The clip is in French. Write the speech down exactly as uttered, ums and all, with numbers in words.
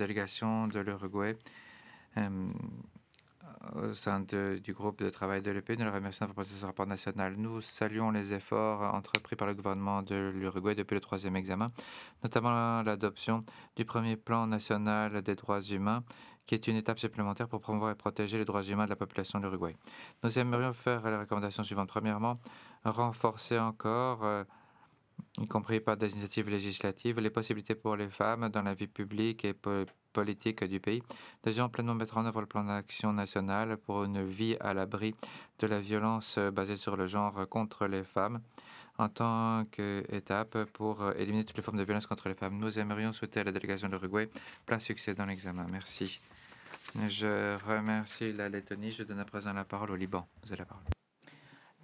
délégation de l'Uruguay euh, au sein de- du groupe de travail de l'E P. Nous le remercions pour ce rapport national. Nous saluons les efforts entrepris par le gouvernement de l'Uruguay depuis le troisième examen, notamment l'adoption du premier plan national des droits humains, qui est une étape supplémentaire pour promouvoir et protéger les droits humains de la population de l'Uruguay. Nous aimerions faire les recommandations suivantes. Premièrement, renforcer encore euh, y compris par des initiatives législatives, les possibilités pour les femmes dans la vie publique et po- politique du pays. Deuxièmement, pleinement mettre en œuvre le plan d'action national pour une vie à l'abri de la violence euh, basée sur le genre contre les femmes en tant qu'étape pour euh, éliminer toutes les formes de violence contre les femmes. Nous aimerions souhaiter à la délégation de l'Uruguay plein succès dans l'examen. Merci. Je remercie la Lettonie. Je donne à présent la parole au Liban. Vous avez la parole.